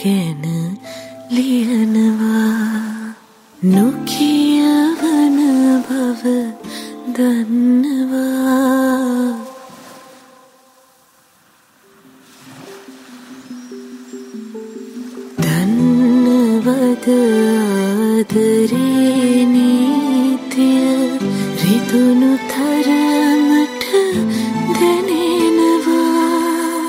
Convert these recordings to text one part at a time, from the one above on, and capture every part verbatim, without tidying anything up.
ගැන ලියනවා නොකියවන බව දන්නවා දන්නවද ආදරේ නීතිය රිදුණු තරමට දැනෙනවා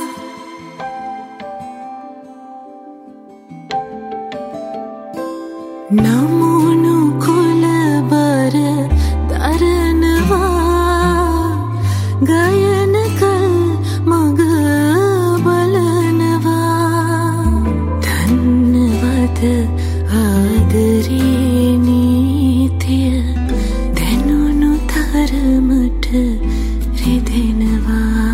නමුණු කොළබර දරනවා ගයනකල් මග බලනවා දන්නවද ආදරේ නීතිය දැනුණු තරමට රිදෙනවා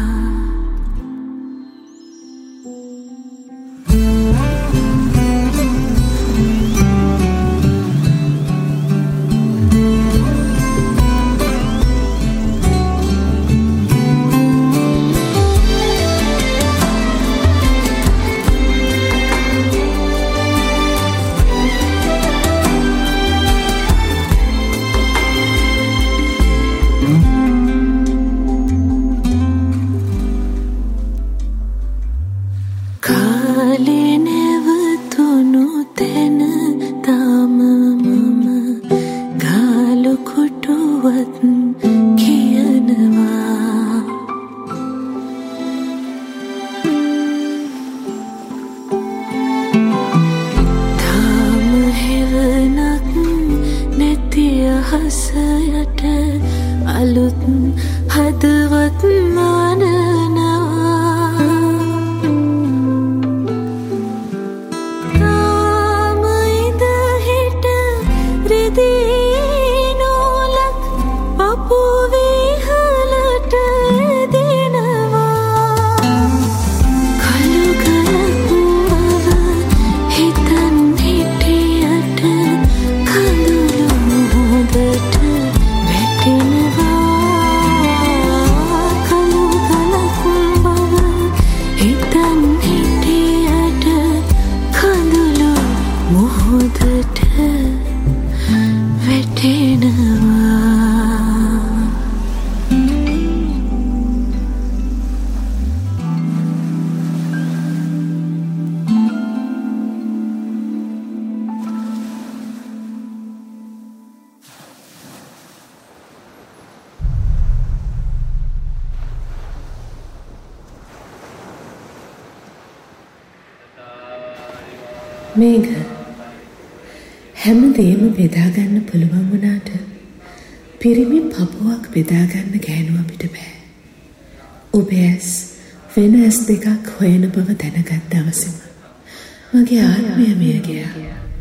කාලේ නැවතුණු තැන තාම මම ගාලු කොටුවත් කියනවා තාම හෙවණක් නැති අහස යට අලුත් හදවත් මානනවා මේක හැමදේම බෙදාගන්න පුළුවන් වුණාට පිරිමි පපුවක් බෙදාගන්න ගෑනු අපිට බෑ. ඔබේ ඇස් වෙන ඇස් දෙකක් හොයන බව දැනගත් දවසම මගේ ආත්මය මිය ගියා.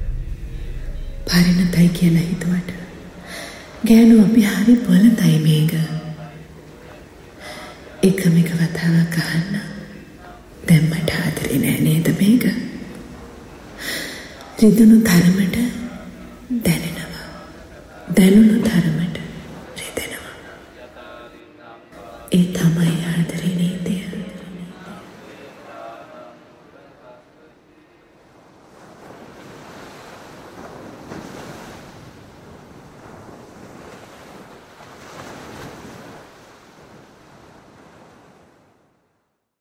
පරිණතයි කියලා හිතුවට ගෑනු අපි හරි බොළඳයි මේක. එකම එක වතාවක් අහන්න දැන් මට ආදරේ නෑ නේද මේක? රිදුණු තරමට දැනෙනවා දැනුණු තරමට රිදෙනවා ඒ තමයි ආදරේ.